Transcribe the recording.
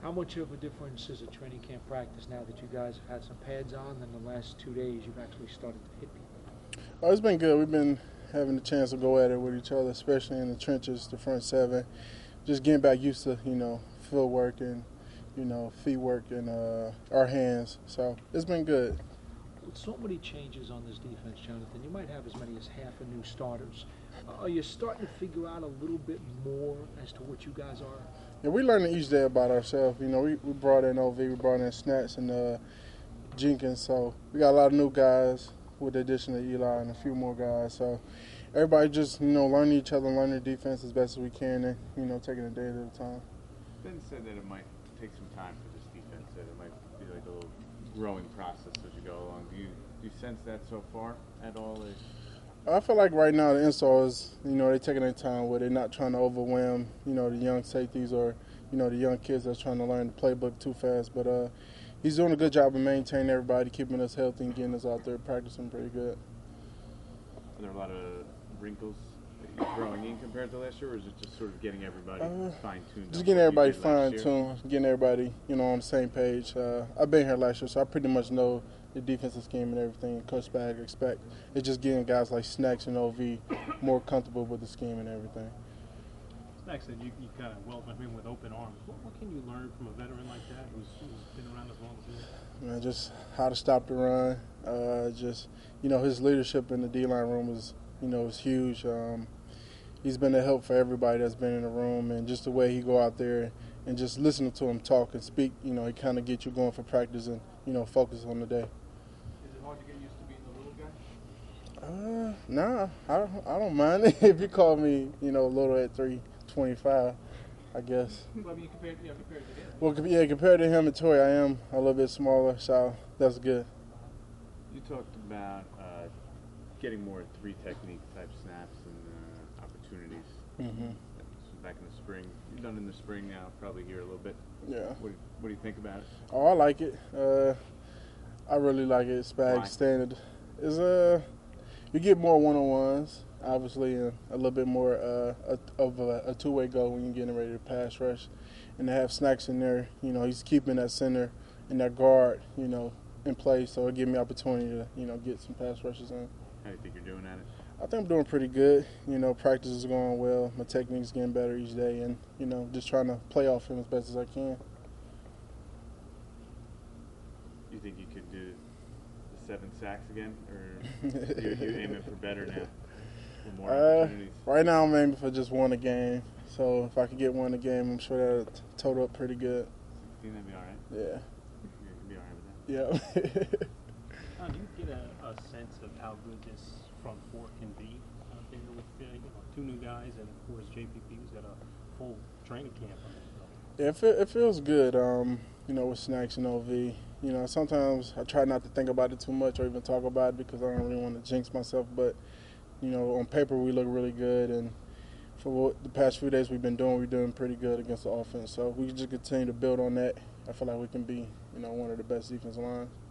How much of a difference is a training camp practice now that you guys have had some pads on, and the last 2 days you've actually started to hit people? Oh, it's been good. We've been having the chance to go at it with each other, especially in the trenches, the front seven. Just getting back used to, field work and, feet work and our hands. So it's been good. With so many changes on this defense, Jonathan, you might have as many as half a new starters. Are you starting to figure out a little bit more as to what you guys are? Yeah, we're learning each day about ourselves. We brought in OV, we brought in Snacks and Jenkins. So we got a lot of new guys with the addition of Eli and a few more guys. So everybody just, learning each other, learning the defense as best as we can and, taking it a day at a time. Ben said that it might take some time for this defense, that it might be like a little growing process as you go along. Do you sense that so far at all? I feel like right now the install is, they're taking their time with it, not trying to overwhelm, the young safeties or, the young kids that's trying to learn the playbook too fast. But he's doing a good job of maintaining everybody, keeping us healthy and getting us out there practicing pretty good. Are there a lot of wrinkles that you're throwing in compared to last year, or is it just sort of getting everybody fine-tuned? Just getting everybody fine-tuned, getting everybody, on the same page. I've been here last year, so I pretty much know the defensive scheme and everything Coach Spag expect. It's just getting guys like Snacks and OV more comfortable with the scheme and everything. Snacks said you kind of welcome him with open arms. What can you learn from a veteran like that who's been around as long as you? Just how to stop the run. His leadership in the D-line room is huge. He's been a help for everybody that's been in the room, and just the way he go out there and just listening to him talk and speak, he kind of get you going for practice and, focus on the day. Is it hard to get used to being the little guy? Nah, I don't mind it. If you call me, little at 325, I guess. Well, I mean, compared to him. Well, compared to him and Tori, I am a little bit smaller, so that's good. You talked about getting more three technique type snaps and opportunities. Mm-hmm. Back in the spring, you've done in the spring now, probably here a little bit. Yeah. What do you think about it? Oh, I like it. I really like it. Spag standard is you get more one-on-ones, obviously, and a little bit more of a two-way go when you're getting ready to pass rush, and to have Snacks in there, he's keeping that center and that guard, in place, so it gives me opportunity to, get some pass rushes in. How do you think you're doing at it? I think I'm doing pretty good. Practice is going well. My technique's getting better each day, and just trying to play off him as best as I can. You think you could do the 7 sacks again, or you aiming for better now? For more opportunities? Right now, I'm aiming for just one a game. So if I could get one a game, I'm sure that'll total up pretty good. 16, that'd be all right. Yeah. You'd be all right with that. Yeah. Do you get a sense of how good this front four can be out there with 2 new guys and, of course, JPP, who's got a full training camp on his Yeah, it feels good, with Snacks and OV. Sometimes I try not to think about it too much or even talk about it because I don't really want to jinx myself. But, on paper we look really good. And for what the past few days we're doing pretty good against the offense. So we can just continue to build on that. I feel like we can be, one of the best defensive lines.